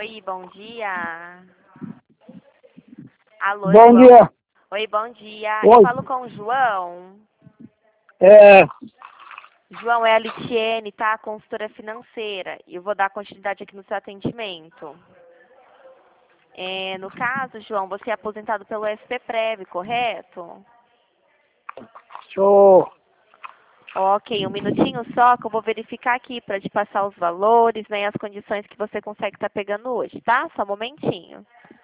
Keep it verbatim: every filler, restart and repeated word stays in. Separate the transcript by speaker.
Speaker 1: Oi, bom dia. Alô,
Speaker 2: Bom
Speaker 1: João.
Speaker 2: dia.
Speaker 1: Oi, bom dia.
Speaker 2: Oi.
Speaker 1: Eu falo com o João.
Speaker 2: É,
Speaker 1: João, é a Litiene, tá? Consultora financeira. E eu vou dar continuidade aqui no seu atendimento. É, no caso, João, você é aposentado pelo S P Prev, correto?
Speaker 2: show.
Speaker 1: Ok, um minutinho só que eu vou verificar aqui para te passar os valores, né, e as condições que você consegue estar pegando hoje, tá? Só um momentinho.